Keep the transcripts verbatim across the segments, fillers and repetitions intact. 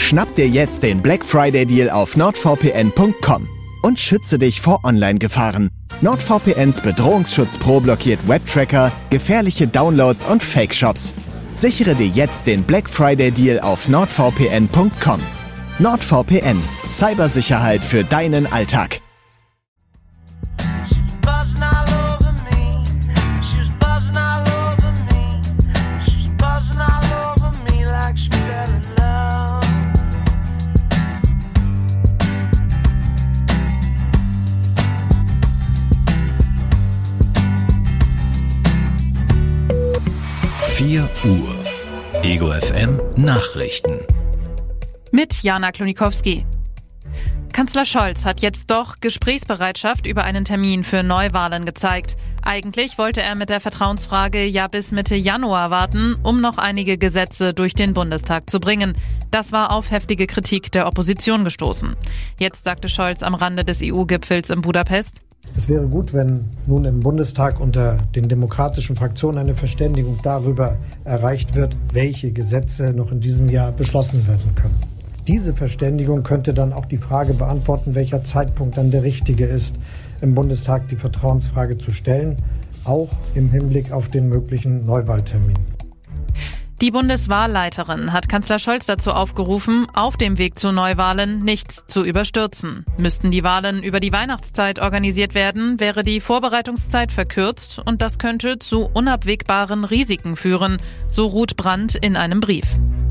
Schnapp dir jetzt den Black Friday Deal auf nord v p n punkt com und schütze dich vor Online-Gefahren. NordVPNs Bedrohungsschutz Pro blockiert Webtracker, gefährliche Downloads und Fake-Shops. Sichere dir jetzt den Black Friday Deal auf nord v p n punkt com. NordVPN. Cybersicherheit für deinen Alltag. vier Uhr. Ego F M Nachrichten. Mit Jana Klonikowski. Kanzler Scholz hat jetzt doch Gesprächsbereitschaft über einen Termin für Neuwahlen gezeigt. Eigentlich wollte er mit der Vertrauensfrage ja bis Mitte Januar warten, um noch einige Gesetze durch den Bundestag zu bringen. Das war auf heftige Kritik der Opposition gestoßen. Jetzt sagte Scholz am Rande des E U-Gipfels in Budapest: Es wäre gut, wenn nun im Bundestag unter den demokratischen Fraktionen eine Verständigung darüber erreicht wird, welche Gesetze noch in diesem Jahr beschlossen werden können. Diese Verständigung könnte dann auch die Frage beantworten, welcher Zeitpunkt dann der richtige ist, im Bundestag die Vertrauensfrage zu stellen, auch im Hinblick auf den möglichen Neuwahltermin. Die Bundeswahlleiterin hat Kanzler Scholz dazu aufgerufen, auf dem Weg zu Neuwahlen nichts zu überstürzen. Müssten die Wahlen über die Weihnachtszeit organisiert werden, wäre die Vorbereitungszeit verkürzt und das könnte zu unabwegbaren Risiken führen, so Ruth Brandt in einem Brief.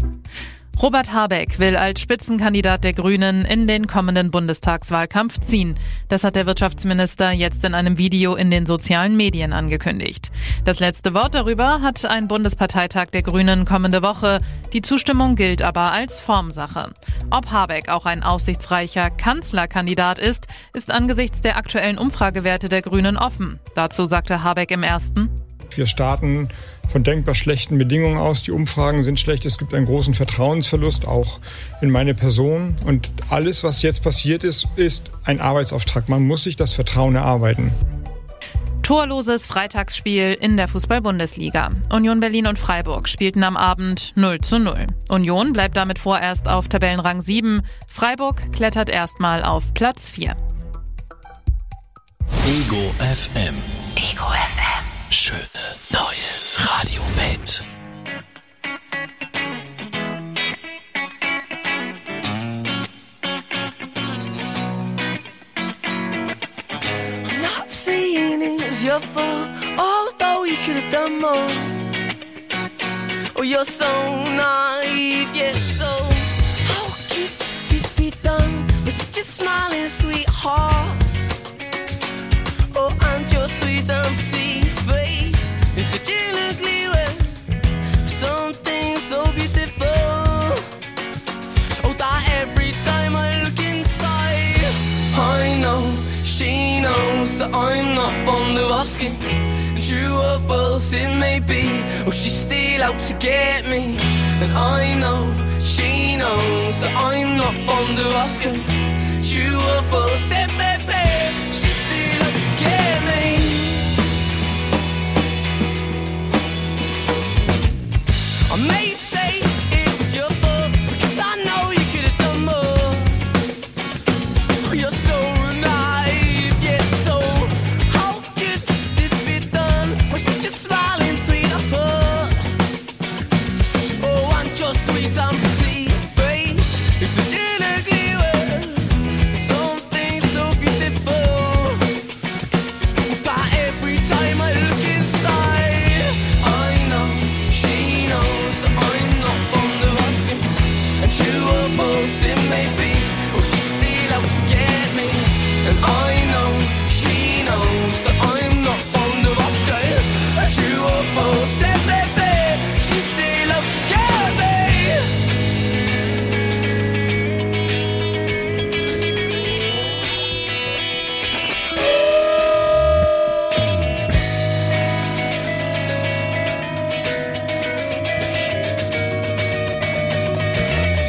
Robert Habeck will als Spitzenkandidat der Grünen in den kommenden Bundestagswahlkampf ziehen. Das hat der Wirtschaftsminister jetzt in einem Video in den sozialen Medien angekündigt. Das letzte Wort darüber hat ein Bundesparteitag der Grünen kommende Woche. Die Zustimmung gilt aber als Formsache. Ob Habeck auch ein aussichtsreicher Kanzlerkandidat ist, ist angesichts der aktuellen Umfragewerte der Grünen offen. Dazu sagte Habeck im ersten: Wir starten von denkbar schlechten Bedingungen aus. Die Umfragen sind schlecht. Es gibt einen großen Vertrauensverlust, auch in meine Person. Und alles, was jetzt passiert ist, ist ein Arbeitsauftrag. Man muss sich das Vertrauen erarbeiten. Torloses Freitagsspiel in der Fußball-Bundesliga. Union Berlin und Freiburg spielten am Abend null zu null. Union bleibt damit vorerst auf Tabellenrang sieben. Freiburg klettert erstmal auf Platz vier. Ego F M. Ego F M. Schöne neue Radiowelt. I'm not saying it was your fault, although you could have done more. Oh, you're so naive, yes, so how could this be done with such a smiling sweetheart? Oh, and your sweet and pretty face is such an ugly way for something so beautiful. Oh, that every time I look inside, I know she knows that I'm not fond of asking. True or false it may be, oh, she's still out to get me. And I know she knows that I'm not fond of asking. True or false it may be, she's still out to get me. I may say it was your fault, because I know you could have done more. Oh, you're so naive, yeah, so how could this be done with such a smiling sweetheart? Oh, and your sweet and pretty face is such an ugly word, something so beautiful. But every time I look inside, I know she knows that I'm not fond of asking. And true or false it may be, oh, she's still out to get me. And I know she knows that I'm not fond of asking. And true or false it may be, she's still out to get me.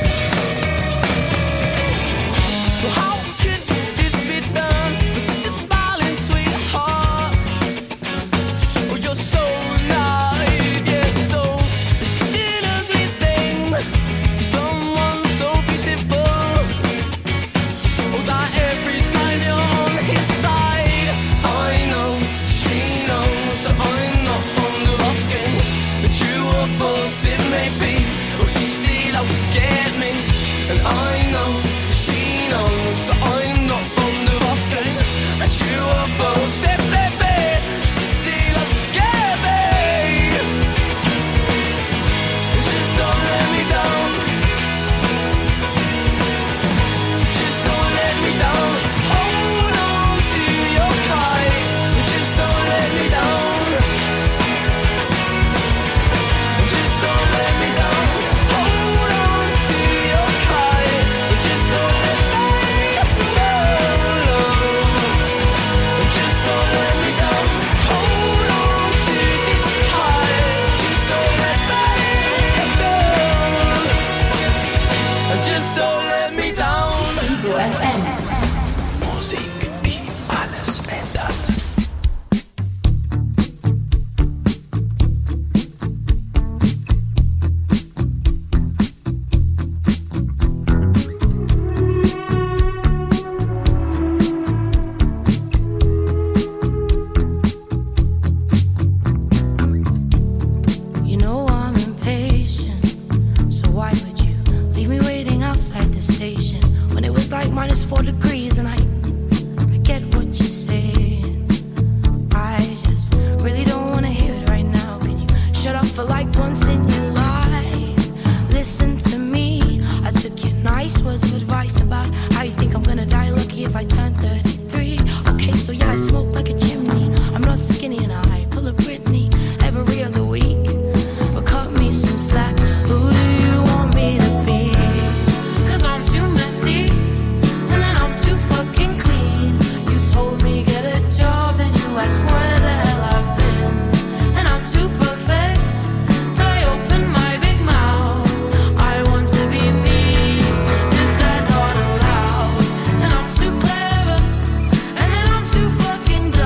So how could this be done with such a smile? get me. And I know she knows that I'm not on the roster. That you are both said, baby, so still up to get me. Just don't let me down. Just don't let me down. Hold on to your kite. Just don't let me down. Just don't let me down. Hold on to your kite. Just don't let me down. Just don't let me down. Hold on to this kite. Just don't let me down. Just don't let me down. Ego F M. Musik, die alles ändert. You know I'm impatient, so why would you leave me waiting outside the station when it was like minus four degrees? And I, I get what you're saying. I just really don't wanna hear it right now. Can you shut up for like once in your life? Listen to me. I took your nice words of advice about how you think I'm gonna die lucky if I turn thirty-three. Okay, so yeah, I smoke like a chimney. I'm not skinny and I pull a Britney every other week. But cut me some slack. Who do you want me to be? Cause I'm too messy, and then I'm too fucking clean. You told me get a job and you asked where the hell I've been. And I'm too perfect, so I open my big mouth. I want to be me, is that not allowed? And I'm too clever, and then I'm too fucking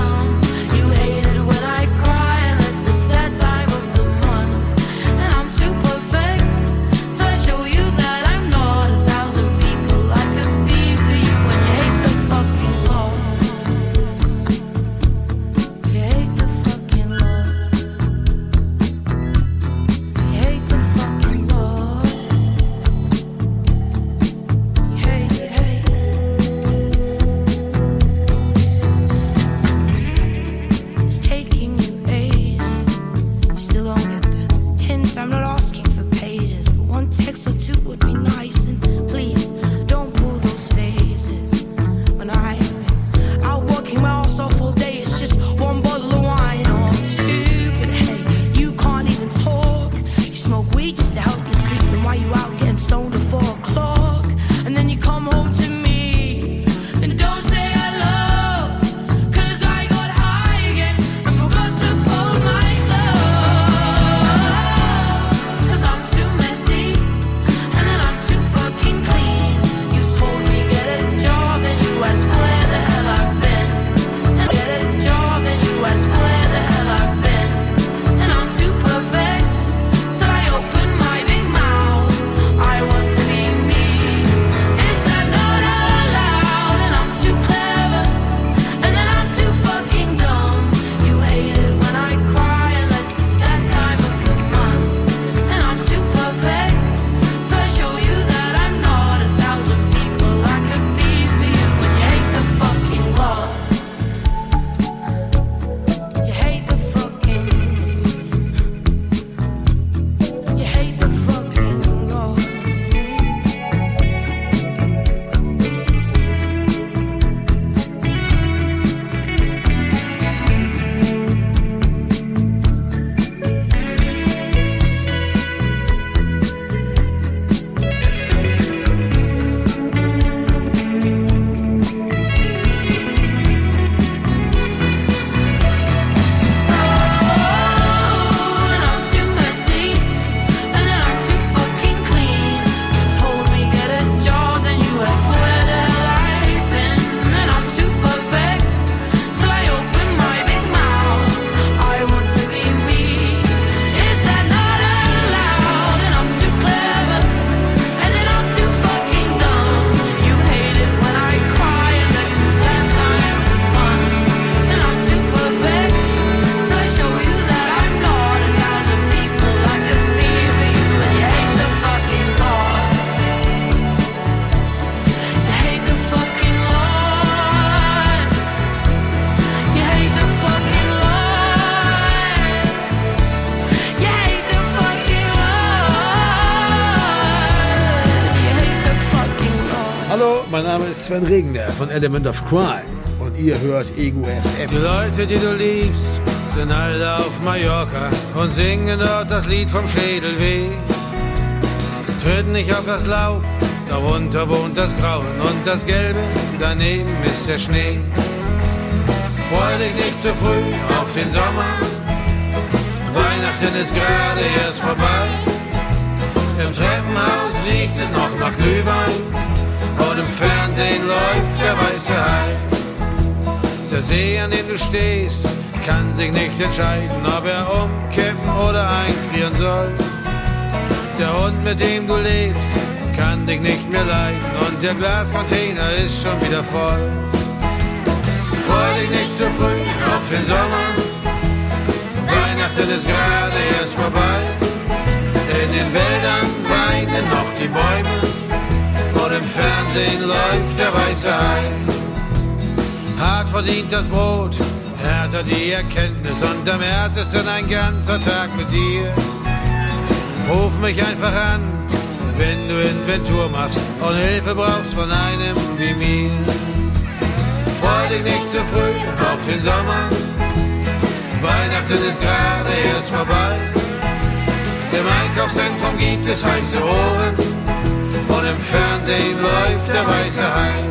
Hallo, mein Name ist Sven Regner von Element of Crime und ihr hört Ego F M. Die Leute, die du liebst, sind alle auf Mallorca und singen dort das Lied vom Schädel weh. Tritt nicht auf das Laub, darunter wohnt das Grauen und das Gelbe, daneben ist der Schnee. Freu dich nicht zu früh auf den Sommer, Weihnachten ist gerade erst vorbei. Im Treppenhaus riecht es noch nach Glühwein und im Fernsehen läuft der weiße Hai. Der See, an dem du stehst, kann sich nicht entscheiden, ob er umkippen oder einfrieren soll. Der Hund, mit dem du lebst, kann dich nicht mehr leiden und der Glascontainer ist schon wieder voll. Freu dich nicht zu früh auf den Sommer, Weihnachten ist gerade erst vorbei. In den Wäldern weinen noch die Bäume und im Fernsehen läuft der weiße Hai. Hart verdient das Brot, härter die Erkenntnis und am härtesten ein ganzer Tag mit dir. Ruf mich einfach an, wenn du Inventur machst und Hilfe brauchst von einem wie mir. Freu dich nicht zu früh auf den Sommer, Weihnachten ist gerade erst vorbei. Im Einkaufszentrum gibt es heiße Ohren und im Fernsehen läuft der weiße Hai.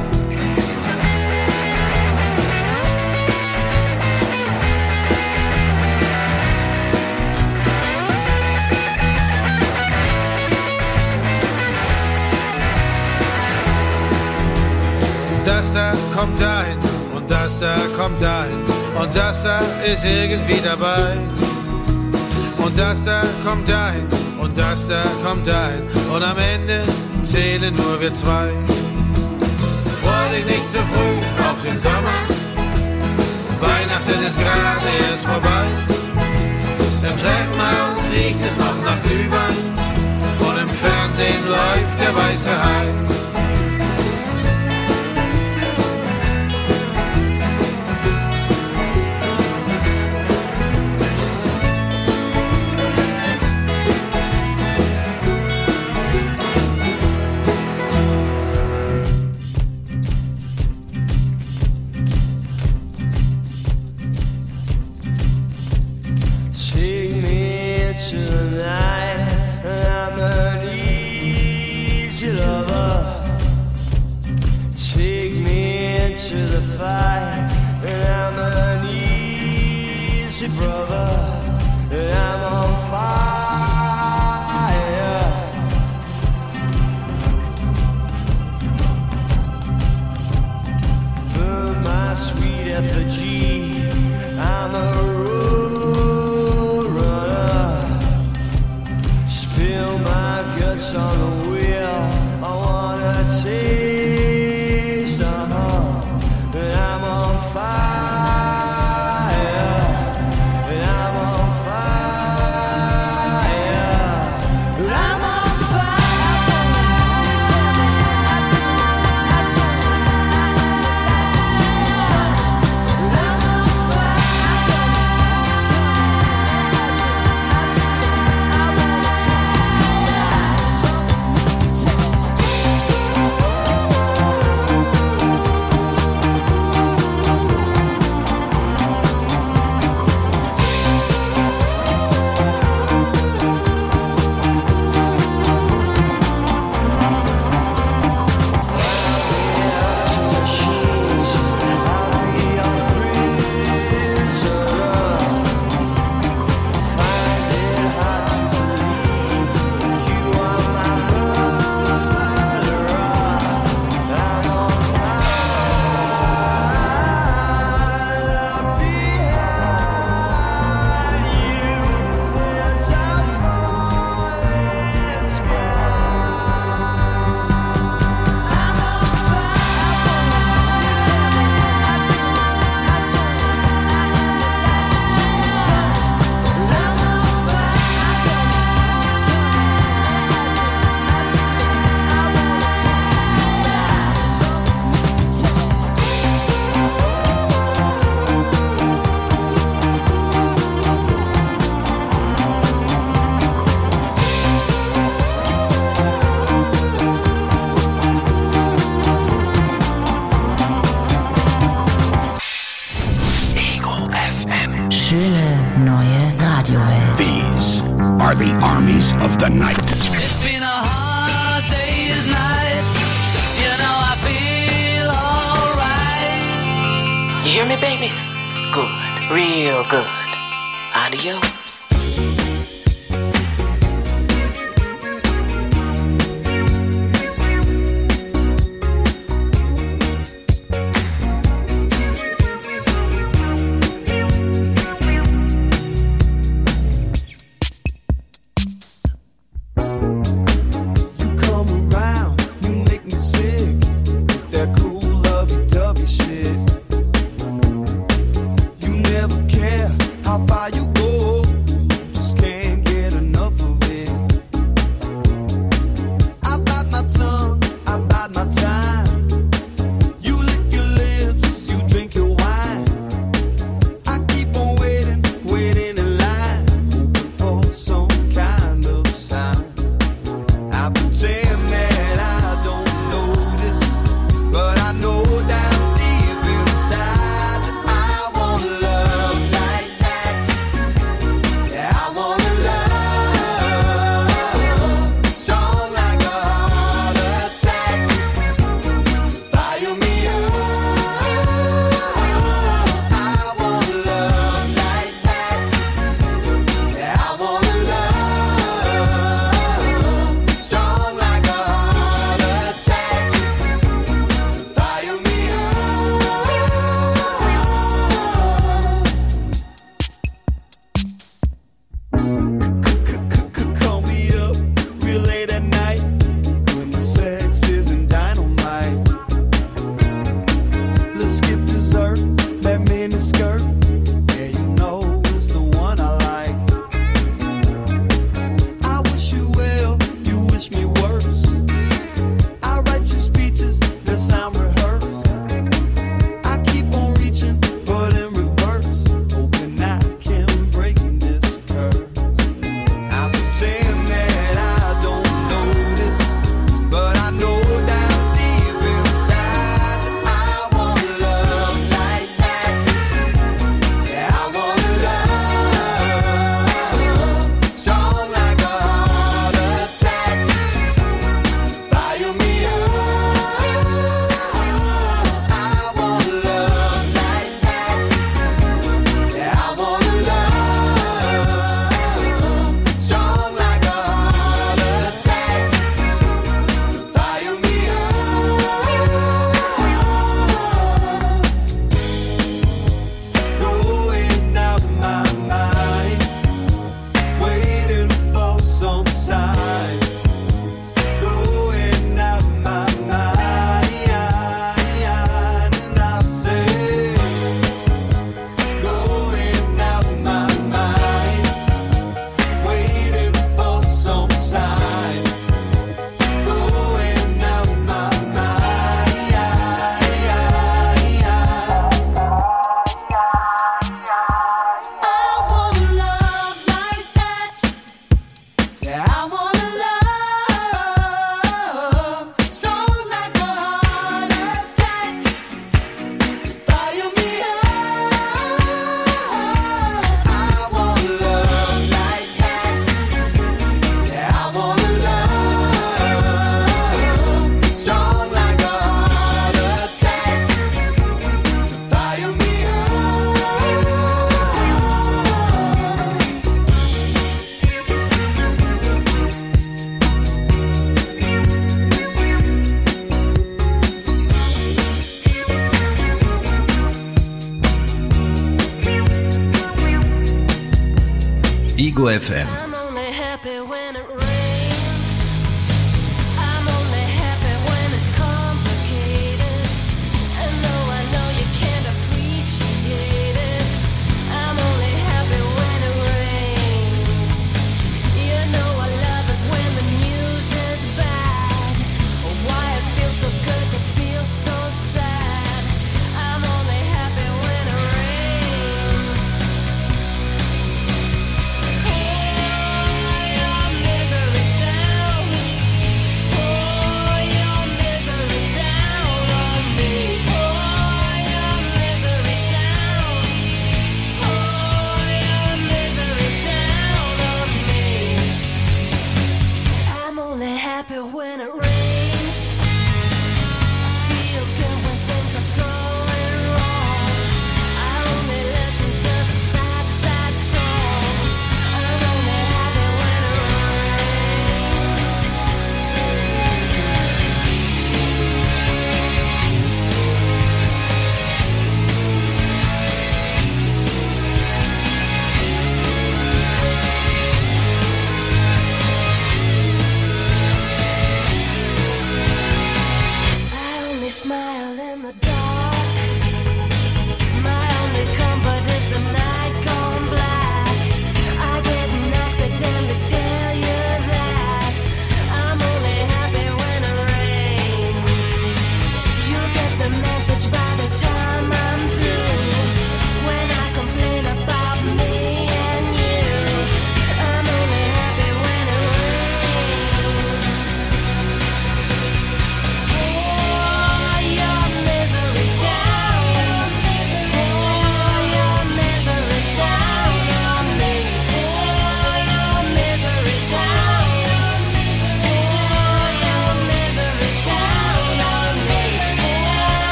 Das da kommt dahin und das da kommt dahin und das da ist irgendwie dabei. Und das da kommt dahin und das da kommt dahin und am Ende zählen nur wir zwei. Freu dich nicht zu früh auf den Sommer, Weihnachten ist gerade erst vorbei. Im Treppenhaus riecht es noch nach Glühwein und im Fernsehen läuft der weiße Hai. Take me tonight, I'm an easy heavy armies of the night. It's been a hard day's night. You know I feel alright. You hear me, babies? Good. Real good. Adios. Ego F M. I'm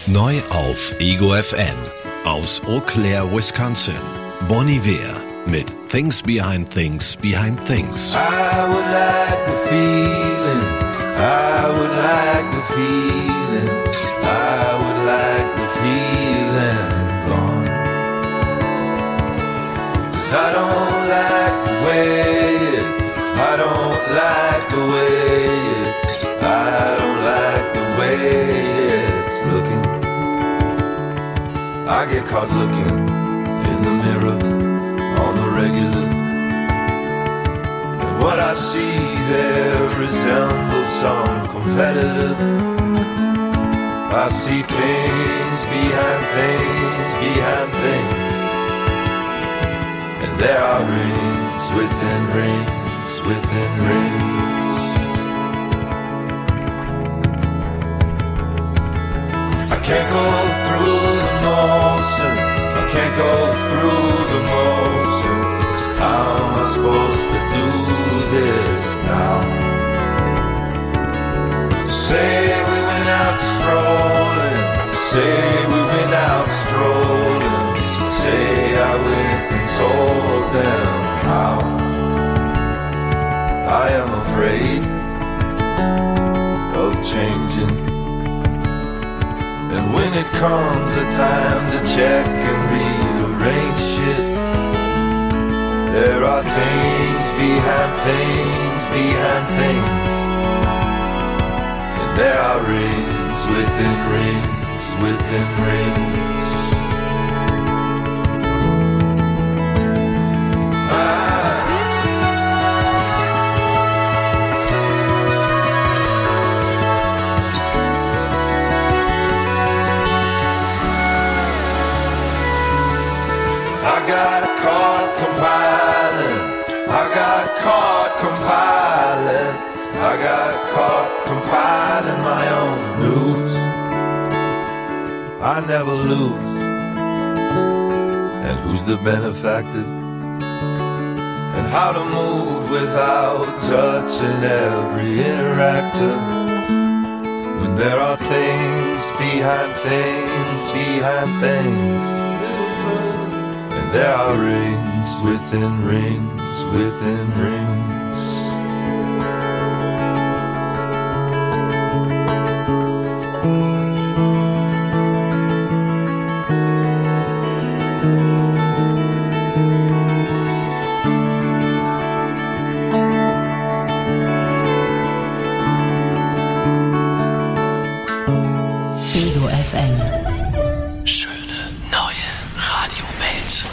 Neu auf Ego F M. Aus Eau Claire, Wisconsin. Bon Iver mit Things Behind Things Behind Things. I would like the feeling. I would like the feeling. I would like the feeling gone. 'Cause I don't like the way it's. I don't like the way it's. I don't like the way it's looking. I get caught looking in the mirror on the regular, and what I see there resembles some competitor. I see things behind things behind things, and there are rings within rings within rings. I can't go through the motions, I can't go through the motions. How am I supposed to do this now? Say we went out strolling, say we went out strolling, say I went and told them how. I am afraid of changing, and when it comes a time to check and rearrange shit, there are things behind things behind things, and there are rings within rings within rings. I I got caught compiling, I got caught compiling, I got caught compiling my own news. I never lose, and who's the benefactor? And how to move without touching every interactor, when there are things behind things behind things. There are rings within rings within rings. Ego F M. Schöne neue Radiowelt.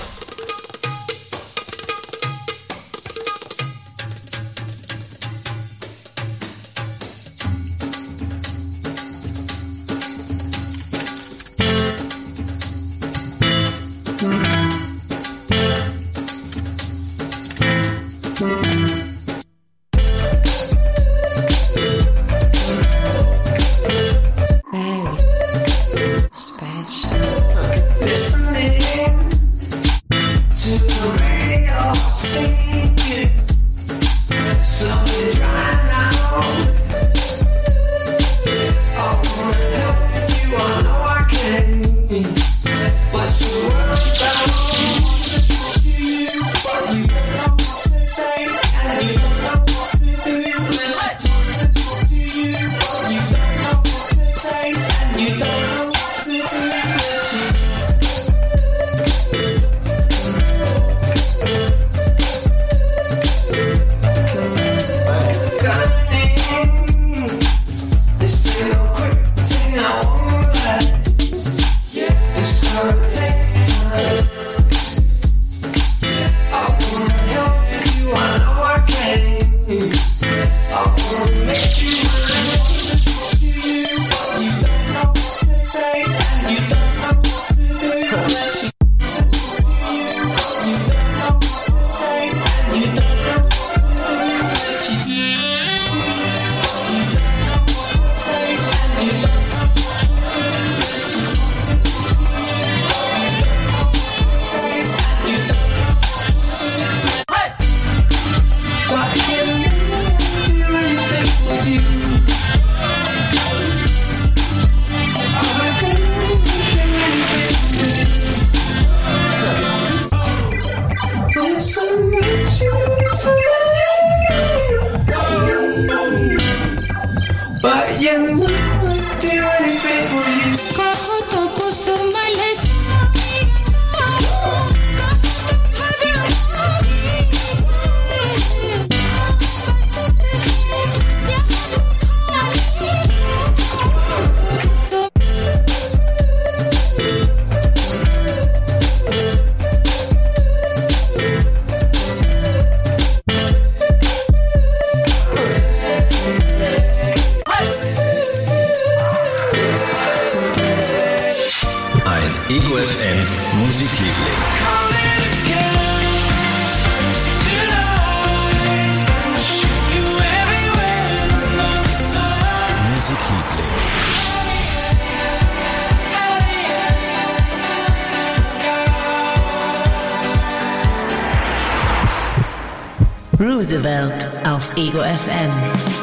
I reckon Ego F M Musikliebling. Musikliebling. Roosevelt auf Ego F M.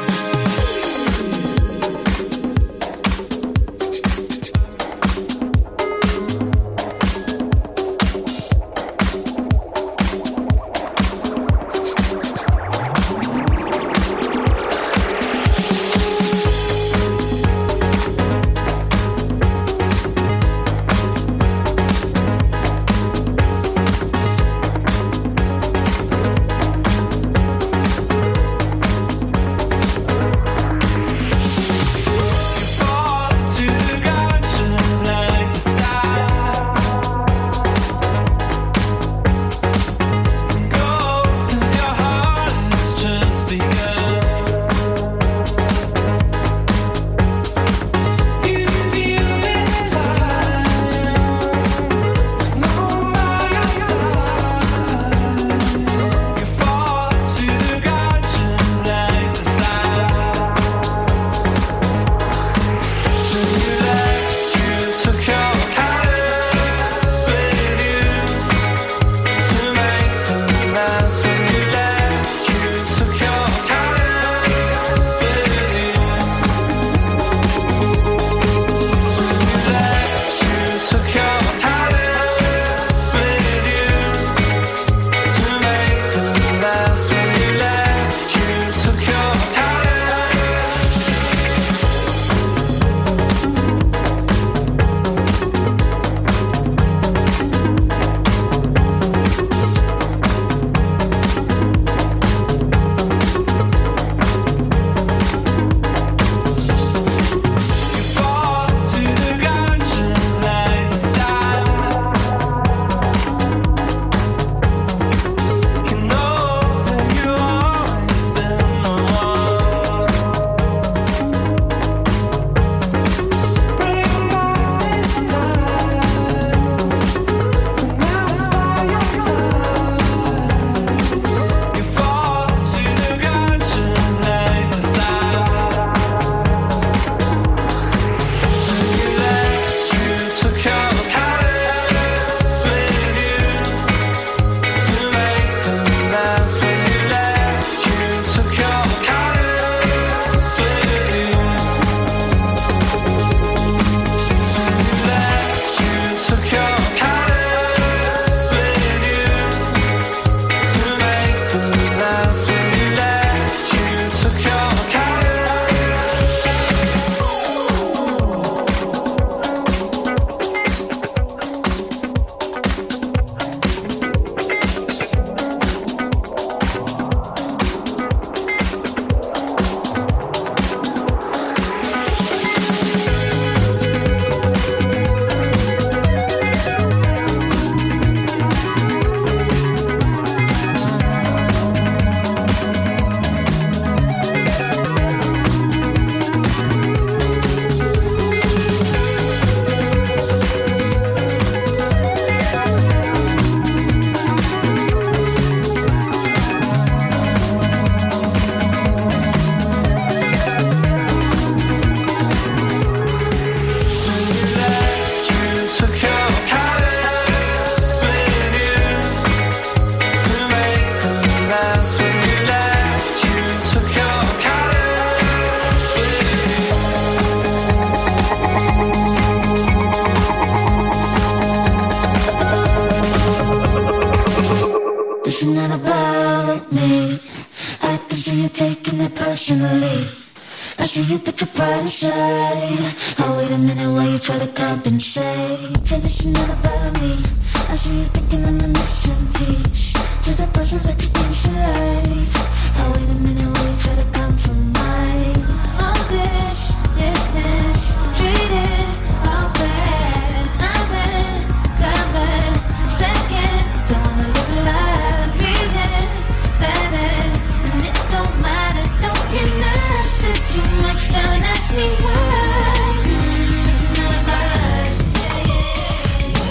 Personally, I see you put your pride aside. Oh, wait a minute, while you try to compensate. Yeah, this is not about me. I see you thinking I'm a missing piece to the puzzle that you think you life. Oh, wait a minute, while you try to compromise. All this, this is treated all bad. Not bad, got bad. Second, don't wanna live a life. Reason, bad, and it don't matter. Don't get mad, sit too much down and ask me why. This is not about us.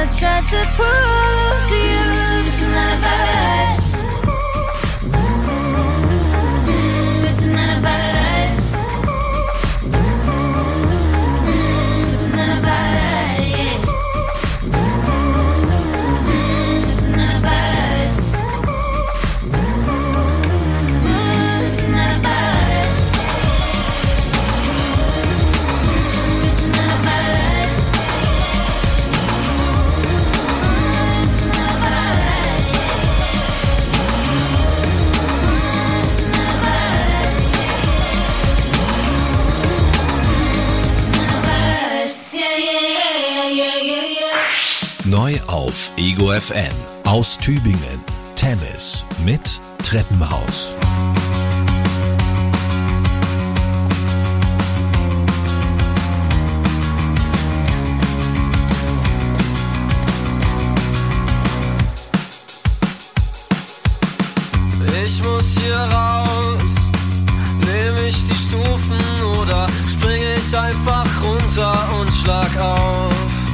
I tried to prove to you this is not about us. Mm, this is not about us. Mm, this is not about us, yeah. Mm, this is not about us. Mm, this is not about us. Mm, this is not about us. Neu auf Ego F M aus Tübingen, Temis mit Treppenhaus. Ich muss hier raus, nehme ich die Stufen oder springe ich einfach runter und schlag auf?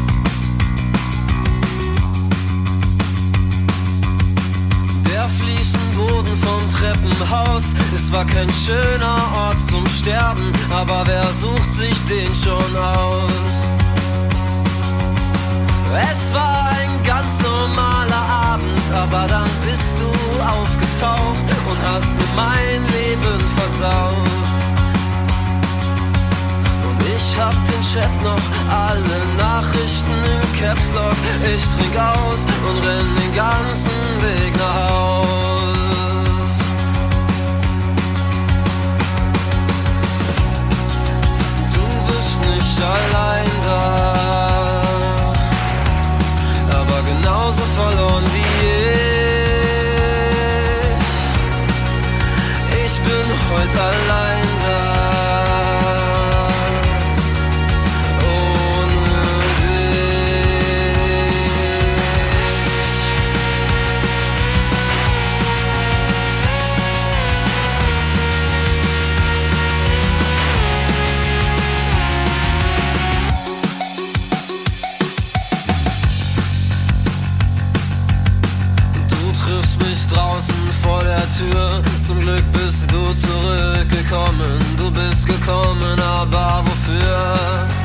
Der Fliesenboden vom Treppenhaus, es war kein schöner Ort zum Sterben, aber wer sucht sich den schon aus? Es war ein ganz normaler Abend, aber dann bist du aufgetaucht und hast mir mein Leben versaut. Und ich hab den Chat noch, alle Nachrichten im Caps Lock. Ich trink aus und renn den ganzen Weg nach Haus. Du bist nicht allein da, genauso verloren wie ich. Ich bin heute allein da, ohne dich. Draußen vor der Tür, zum Glück bist du zurückgekommen. Du bist gekommen, aber wofür?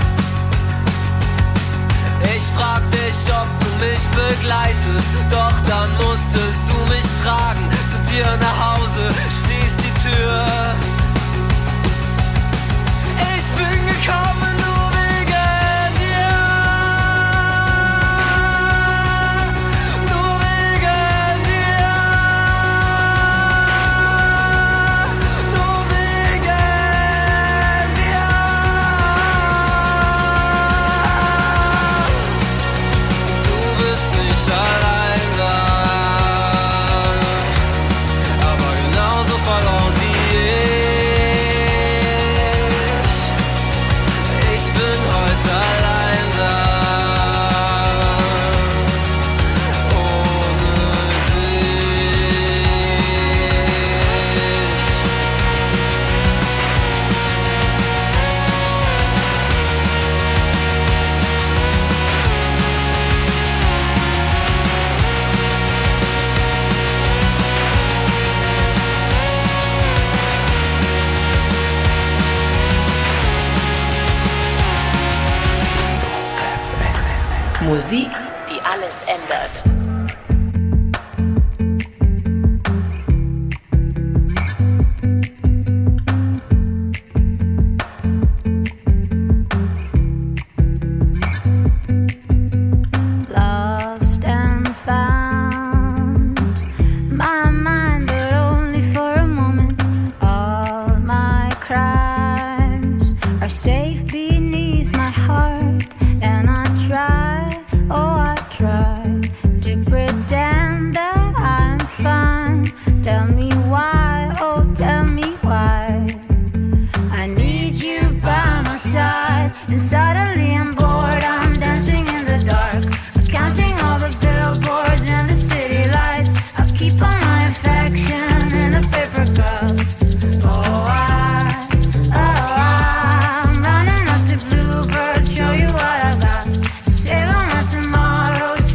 Ich frag dich, ob du mich begleitest, doch dann musstest du mich tragen. Zu dir nach Hause, schließ die Tür. Ich bin gekommen, nur wegen dir. Allein da, aber genauso verloren wie ich. Ich bin heute allein da, ohne dich. Musik, die alles ändert. Tomorrow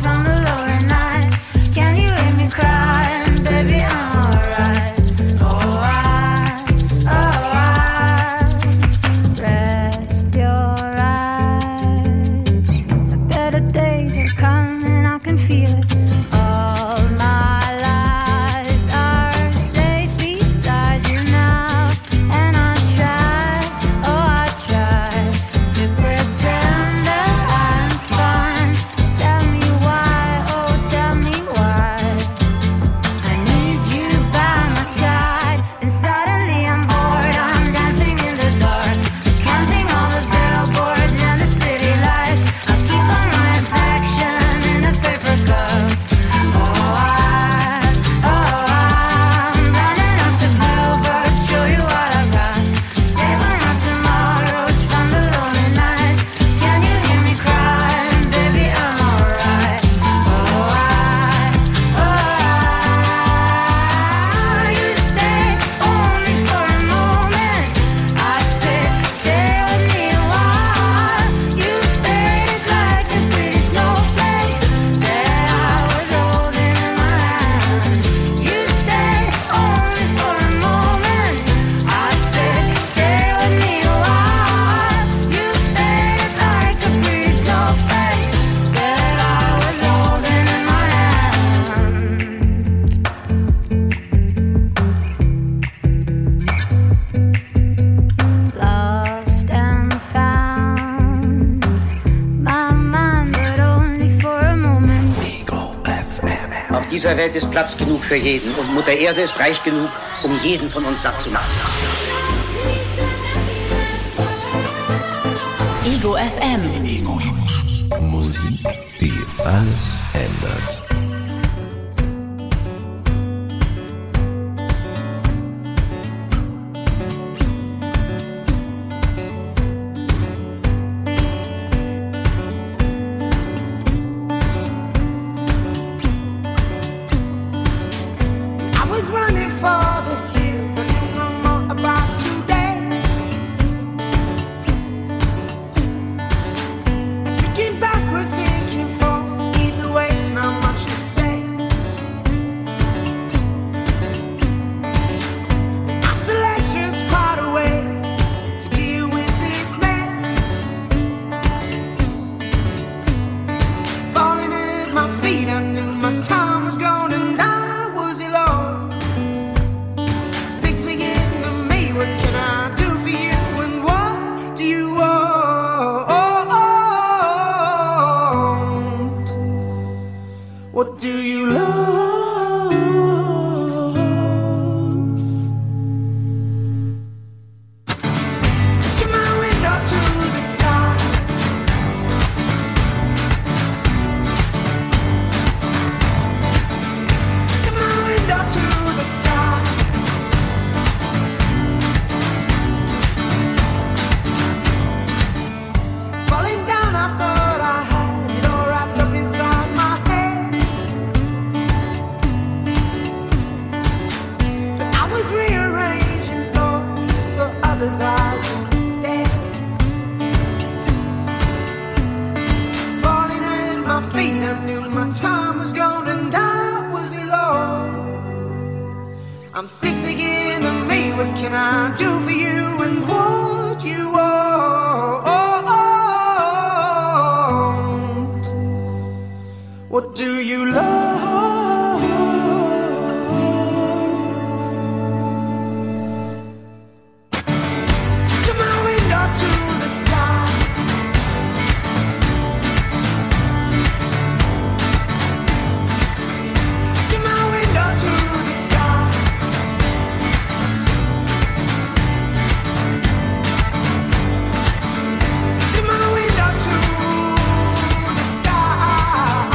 dieser Welt ist Platz genug für jeden und Mutter Erde ist reich genug, um jeden von uns satt zu machen. Ego F M. Ego F M. Musik, die alles ändert. I'm sick thinking of me, what can I do for you and what you want? What do you love? To my window, to the sky. To my window, to the sky. To my window, to the sky.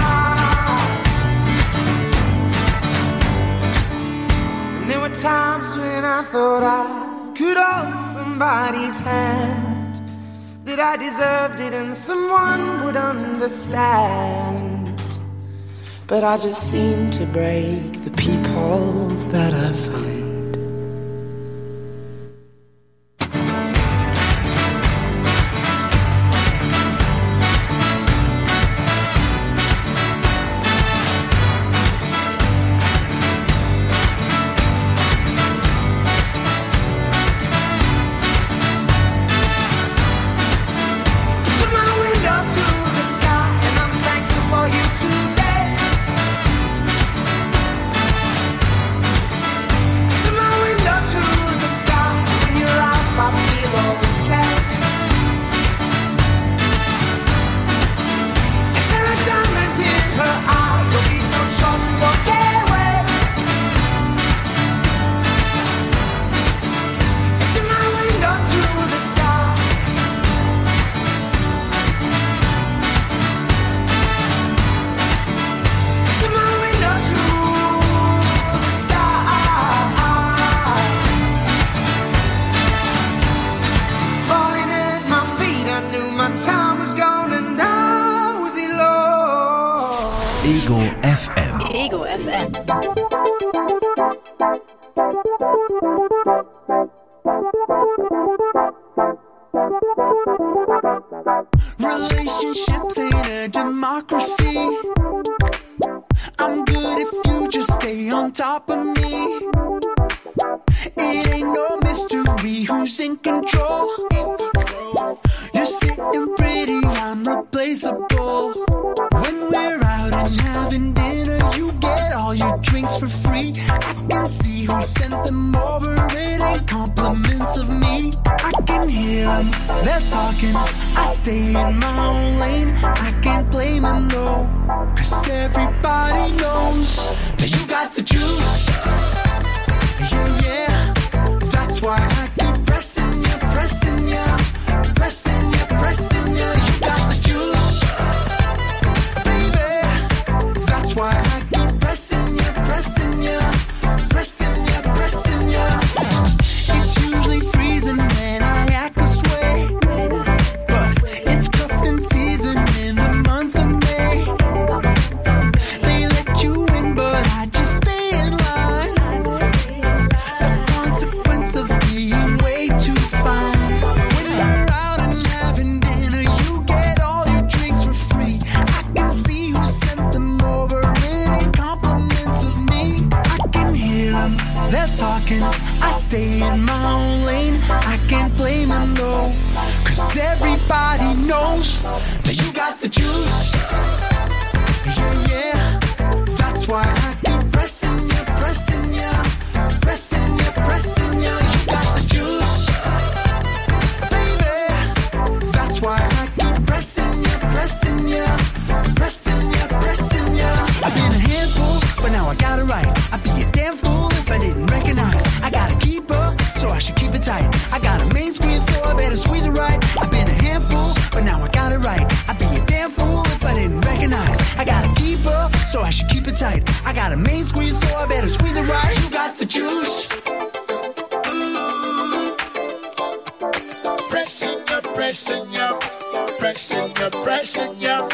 And there were times when I thought I could hold somebody's hand, that I deserved it and someone would understand. But I just seem to break the people that I find. To my window, to the sky, and I'm thankful for you today. To my window, to the sky, when you're off, I feel okay. If there are diamonds in her eyes, will be so short to walk away. To my window, to the sky. To my window, to the sky. Falling at my feet, I knew my time was gone and I was alone. Ego F M. Ego F M. Relationships ain't a democracy. I'm good if you just stay on top of me. It ain't no mystery who's in control. You're sitting pretty, I'm replaceable. When we're out and having dinner, you get all your drinks for free. I can see who sent them over, it ain't compliments of me. I can can hear them, they're talking. I stay in my own lane, I can't blame them, no. Cause everybody knows that you got the juice. Yeah, yeah, that's why I keep pressing you, pressing you, pressing you, pressing you. You got the juice, baby. That's why I keep pressing you, pressing you, pressing you, pressing you. It's usually freezing when I act this way, but it's cuffing season in the month of May. They let you in, but I just stay in line. A consequence of being way too fine. When we're out and having dinner, you get all your drinks for free. I can see who sent them over, any compliments of me. I can hear them, they're talking. I stay in my own lane, I can't blame them, no. Cause everybody knows that you got the juice. Yeah, yeah, that's why I keep pressing you, pressing you, pressing you, pressing you. You got the juice, baby. That's why I keep pressing you, pressing you, pressing you, pressing you. I've been a handful, but now I got it right. I'd be a damn fool if I didn't recognize. I got a keeper, so I should keep it tight. I got a main squeeze, so I better squeeze it right. I've been a handful, but now I got it right. I'd be a damn fool if I didn't recognize. I got a keeper, so I should keep it tight. I got a main squeeze, so I better squeeze it right. You got the juice. Pressing you, pressing you, pressing you, pressing you.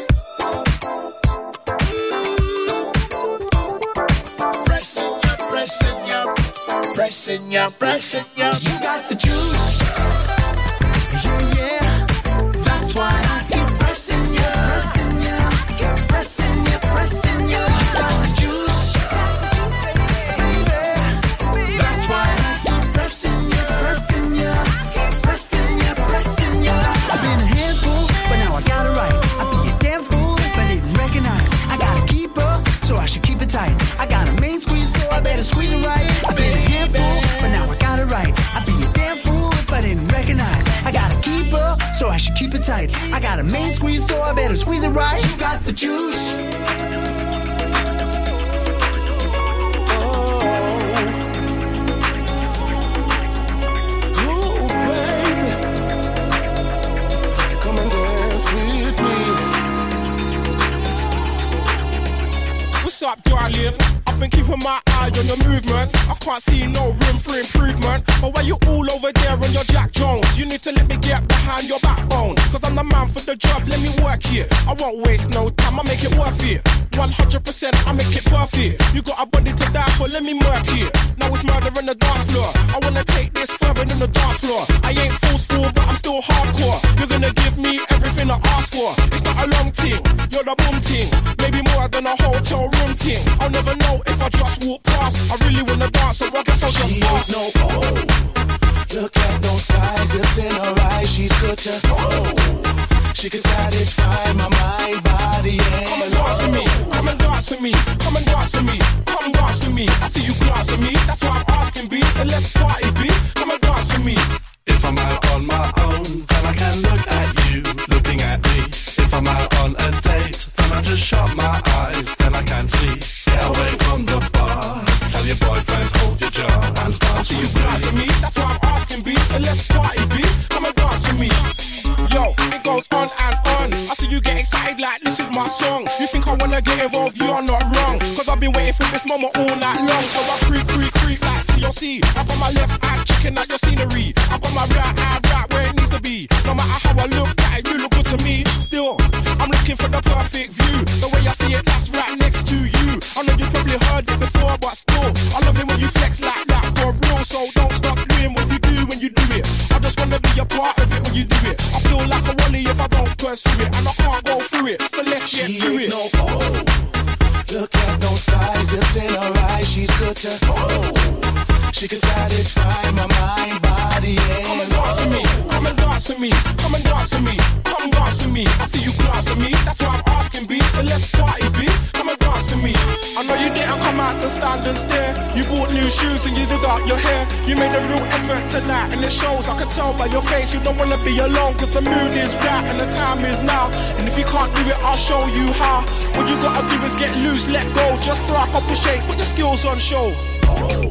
Pressing you, pressing you, pressing you, pressing you. You got the juice. Yeah, yeah. That's why I keep pressing you, pressing you, pressing you, pressing you. You got the juice, baby. That's why I keep pressing you, pressing you, pressing you, pressing you. I've been a handful, but now I got it right. I'd be a damn fool if I didn't recognize. I got a keeper, so I should keep it tight. I got a main squeeze, so I better squeeze it right. I've been a handful, but now I got it right. I'd be a damn fool if I didn't recognize. I got a keeper, so I should keep it tight. I got a main squeeze, so I better squeeze it right. You got the juice. Oh, baby, come and dance with me. What's up, darling? I've been keeping my eye on your movement. I can't see no room for improvement. But why you all over there on your Jack Jones? You need to let me get behind your backbone. Cause I'm the man for the job, let me work here. I won't waste no time, I make it worth it. one hundred percent, I make it perfect. You got a body to die for, let me murk it. Now it's murder on the dance floor. I wanna take this further than the dance floor. I ain't forceful, but I'm still hardcore. You're gonna give me everything I ask for. It's not a long thing, you're the boom thing. Maybe more than a hotel room thing. I'll never know if I just walk past. I really wanna dance, so I guess I'll just She pass. don't know, oh. Look at those thighs, it's in her eyes. She's good to go. She can satisfy my mind, body, and Come and dance with me, come and dance with me, come and dance with me, come dance with me. I see you glance at me, that's why I'm asking B. So let's party B, come and dance with me. If I'm out on my own, then I can look at you, looking at me. If I'm out on a date, then I just shut my eyes, then I can see. Get away from the bar, tell your boyfriend hold your jaw and I dance see you with glance at me. me, that's why I'm asking B. So let's party B, come and dance with me. Yo, it goes on and on. I see you get excited like this is my song. You think I wanna get involved, you're not wrong. Cause I've been waiting for this moment all night long. So I creep, creep, creep like T L C. I got my left eye checking out your scenery. I got my right eye right where it needs to be. No matter how I look at it, you look good to me. Still, I'm looking for the perfect view. The way I see it, that's right next to you. I know you probably heard it before, but still, I love it when you flex like that for real. So don't stop doing what you do when you do it. I just wanna be a part of it when you do it. I feel like a wally if I don't pursue it, and I can't go through it. So let's get She to it. No, oh. Look at those thighs, it's in her eyes. She's good to go. She can satisfy my mind, body, and Come and dance with me, come and dance with me, come and dance with me, come dance with me. I see you glance at me, that's why I'm asking B. So let's party B, come and dance with me. I know you didn't come out to stand and stare. You bought new shoes and you did up your hair. You made a real effort tonight and it shows. I can tell by your face you don't wanna be alone, cause the mood is right and the time is now. And if you can't do it, I'll show you how. What you gotta do is get loose, let go. Just throw a couple shakes, put your skills on show. Oh.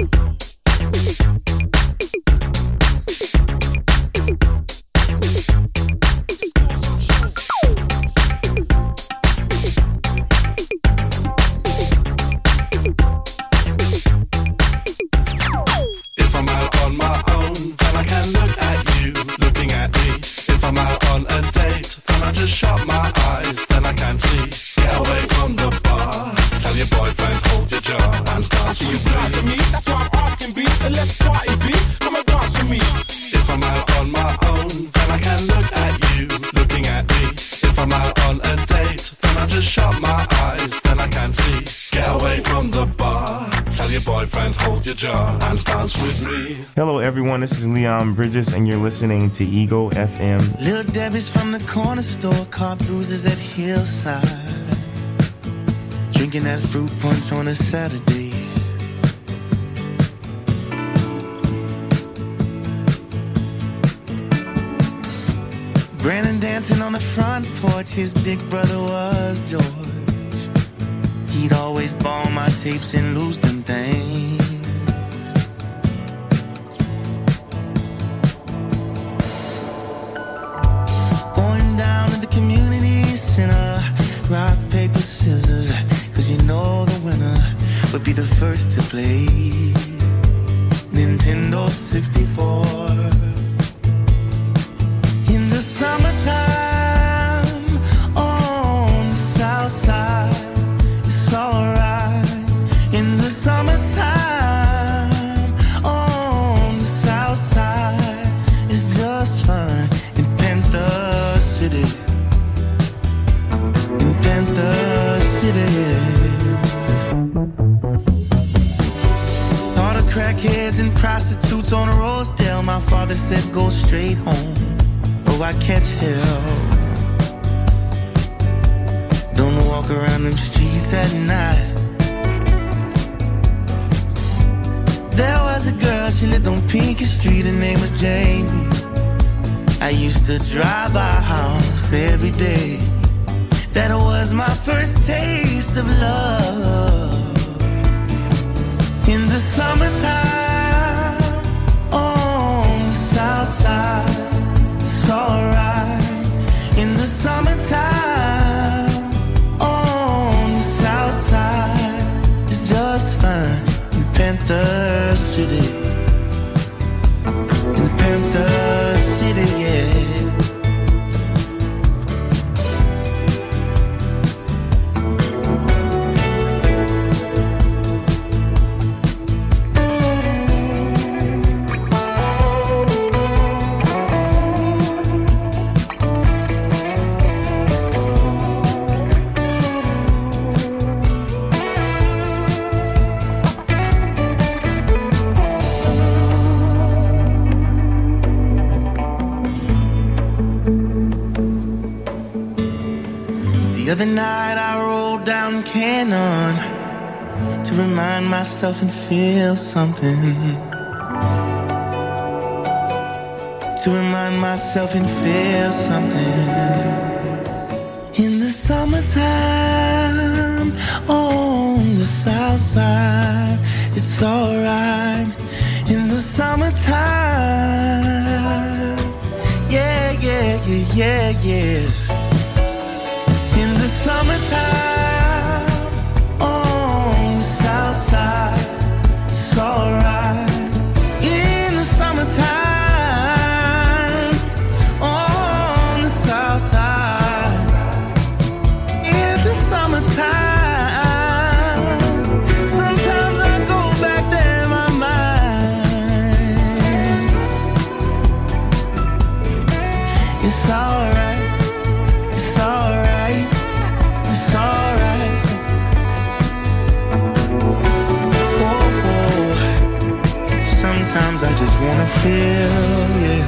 Hello everyone, this is Leon Bridges and you're listening to Ego F M. Little Debbie's from the corner store, car bruises at Hillside, drinking that fruit punch on a Saturday. Brandon dancing on the front porch, his big brother was George. He'd always borrow my tapes and lose them things. Rock, paper, scissors, cause you know the winner would be the first to play Nintendo sixty-four. In the summertime, on the south side, it's alright. In the summertime, on the south side, it's just fine. In Panther City, the city. All the crackheads and prostitutes on the Rosedale, my father said go straight home, or I catch hell. Don't walk around them streets at night. There was a girl, she lived on Pinky Street, her name was Jamie. I used to drive our house every day. That was my first taste of love. In the summertime, on the south side, it's alright. In the summertime, on the south side, it's just fine. In Panther City, in Panther City, yeah. The other night I rolled down Cannon to remind myself and feel something. To remind myself and feel something. In the summertime, on the south side, it's alright. In the summertime, yeah, yeah, yeah, yeah, yeah. In the summertime, on the south side, it's alright. In the summertime, on the south side, in the summertime, sometimes I go back there in my mind. It's alright, it's alright. It's alright. Oh, oh. Sometimes I just wanna feel, yeah.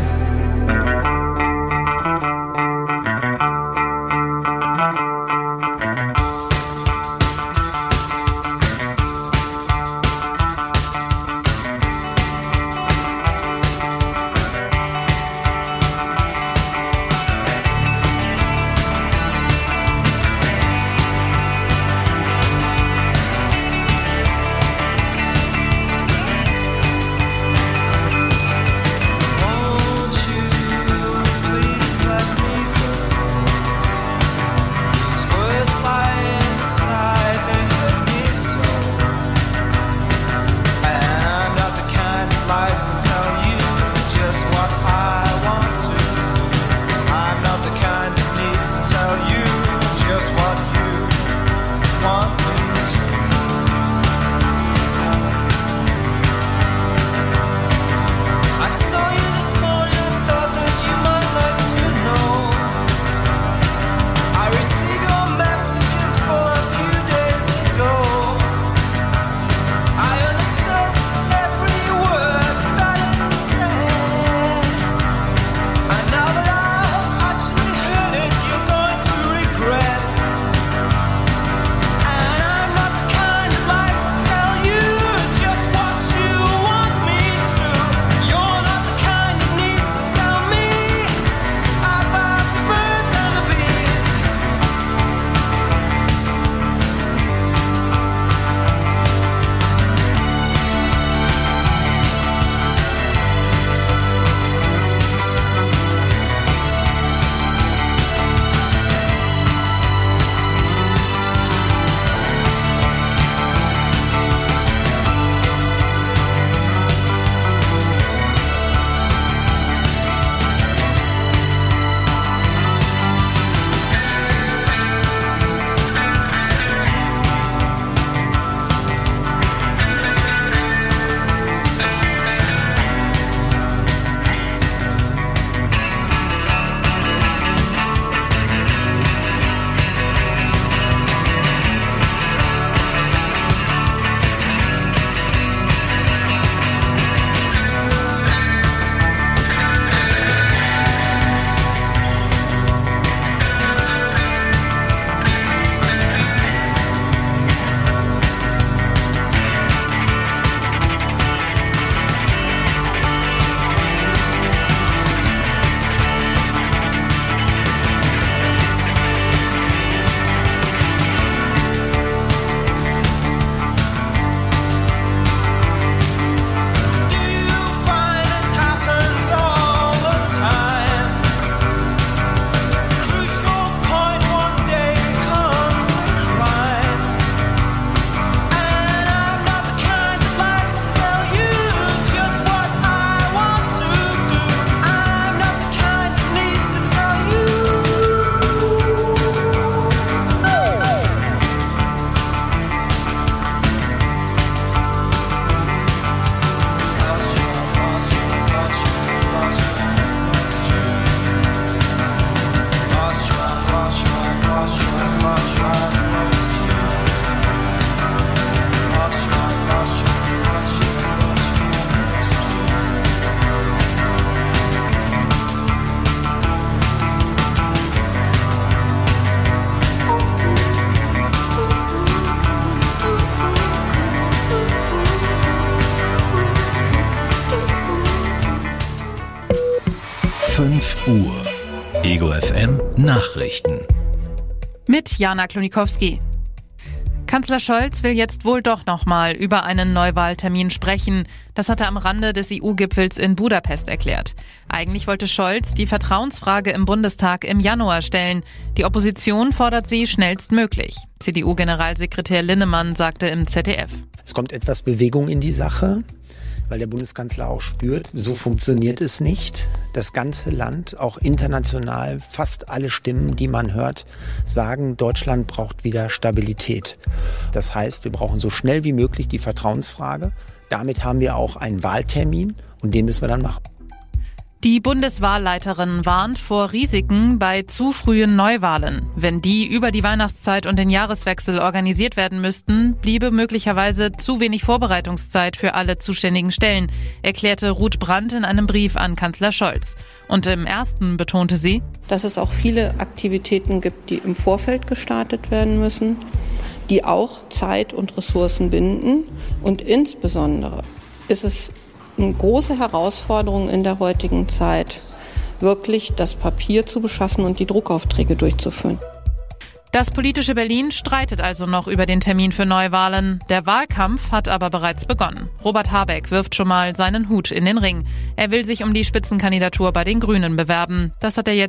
Uhr. Ego F M Nachrichten. Mit Jana Klonikowski. Kanzler Scholz will jetzt wohl doch nochmal über einen Neuwahltermin sprechen. Das hat er am Rande des E U-Gipfels in Budapest erklärt. Eigentlich wollte Scholz die Vertrauensfrage im Bundestag im Januar stellen. Die Opposition fordert sie schnellstmöglich. C D U-Generalsekretär Linnemann sagte im Z D F. Es kommt etwas Bewegung in die Sache, weil der Bundeskanzler auch spürt, so funktioniert es nicht. Das ganze Land, auch international, fast alle Stimmen, die man hört, sagen, Deutschland braucht wieder Stabilität. Das heißt, wir brauchen so schnell wie möglich die Vertrauensfrage. Damit haben wir auch einen Wahltermin und den müssen wir dann machen. Die Bundeswahlleiterin warnt vor Risiken bei zu frühen Neuwahlen. Wenn die über die Weihnachtszeit und den Jahreswechsel organisiert werden müssten, bliebe möglicherweise zu wenig Vorbereitungszeit für alle zuständigen Stellen, erklärte Ruth Brandt in einem Brief an Kanzler Scholz. Und im ersten betonte sie, dass es auch viele Aktivitäten gibt, die im Vorfeld gestartet werden müssen, die auch Zeit und Ressourcen binden. Und insbesondere ist es eine große Herausforderung in der heutigen Zeit, wirklich das Papier zu beschaffen und die Druckaufträge durchzuführen. Das politische Berlin streitet also noch über den Termin für Neuwahlen. Der Wahlkampf hat aber bereits begonnen. Robert Habeck wirft schon mal seinen Hut in den Ring. Er will sich um die Spitzenkandidatur bei den Grünen bewerben. Das hat er jetzt